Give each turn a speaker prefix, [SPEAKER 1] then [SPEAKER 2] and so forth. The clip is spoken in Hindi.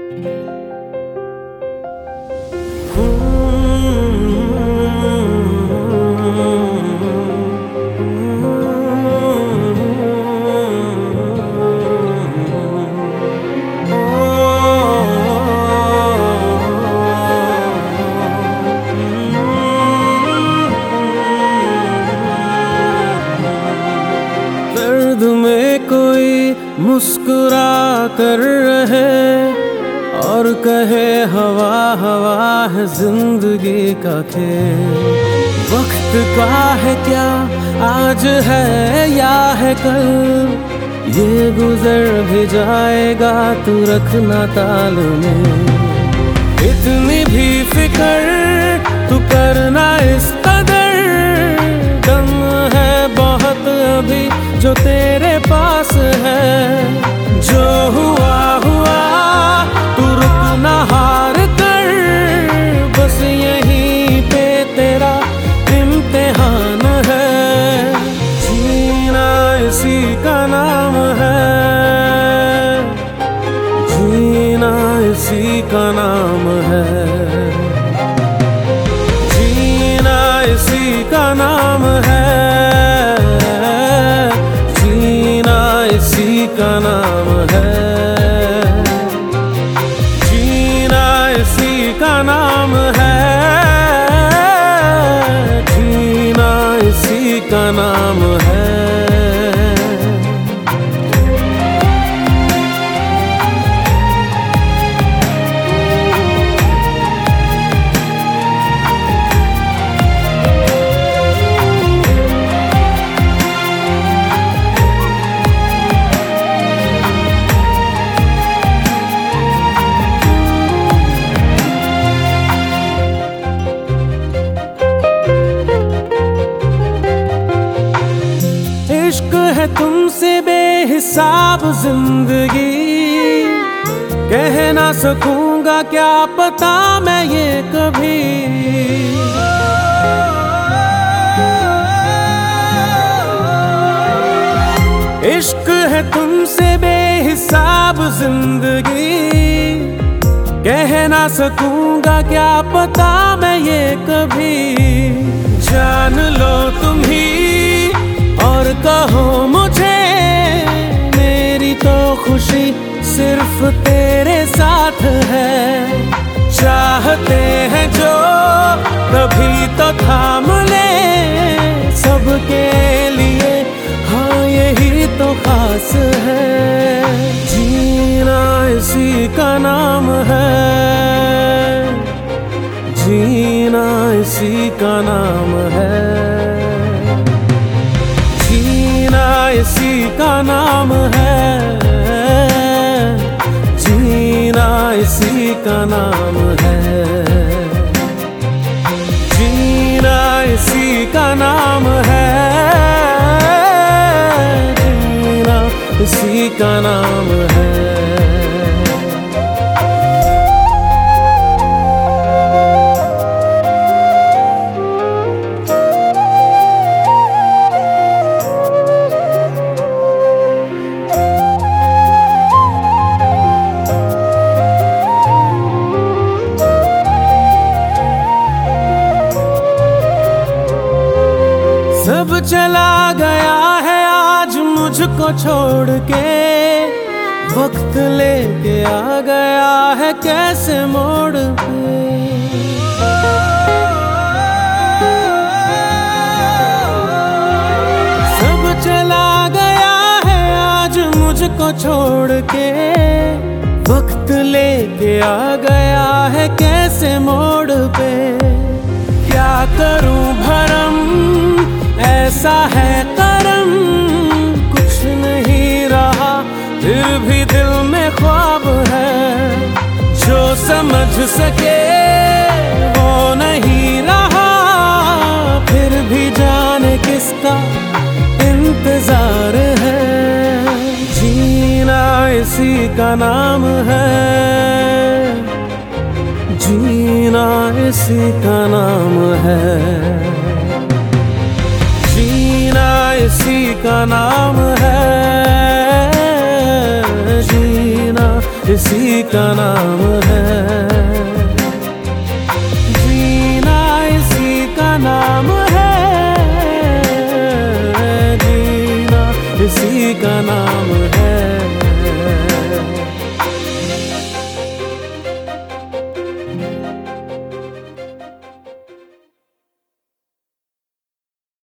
[SPEAKER 1] दर्द में कोई मुस्कुरा कर रहे और कहे हवा हवा है जिंदगी का खेल। वक्त का है क्या, आज है या है कल, ये गुजर भी जाएगा, तू रखना ताल में। इतनी भी फिक्र तू करना इस कदर, दम है बहुत अभी जो तेरे पास है। जो हुआ हुआ, तू रुकना हार कर, बस यहीं पे तेरा इम्तिहान है। जीना इसी का नाम है, जीना इसी का नाम है, जीना इसी का नाम है, इसी का नाम है, जीना इसी का नाम है, जीना इसी का नाम है। इश्क है तुमसे बेहिसाब जिंदगी, कह ना सकूंगा क्या पता मैं ये कभी। इश्क है तुमसे बेहिसाब जिंदगी, कह ना सकूंगा क्या पता मैं ये कभी। जान लो तुम ही और कहो मुझे, मेरी तो खुशी सिर्फ तेरे साथ है। चाहते हैं जो कभी तो थाम ले, सबके लिए हाँ यही तो खास है। जीना इसी का नाम है, जीना इसी का नाम है, जीना इसी का नाम है, जीना इसी का नाम है, जीना इसी का नाम है, जीना इसी का नाम है। सब चला गया है आज मुझको छोड़ के, वक्त लेके आ गया है कैसे मोड़ पे। सब चला गया है आज मुझको छोड़ के, वक्त लेके आ गया है कैसे मोड़ पे। क्या करूं भरम ऐसा है करम, कुछ नहीं रहा फिर भी दिल में ख्वाब है। जो समझ सके वो नहीं रहा, फिर भी जाने किसका इंतजार है। जीना इसी का नाम है, जीना इसी का नाम है, जीना इसी का नाम है, जीना इसी का नाम है, जीना इसी का नाम है, जीना इसी का नाम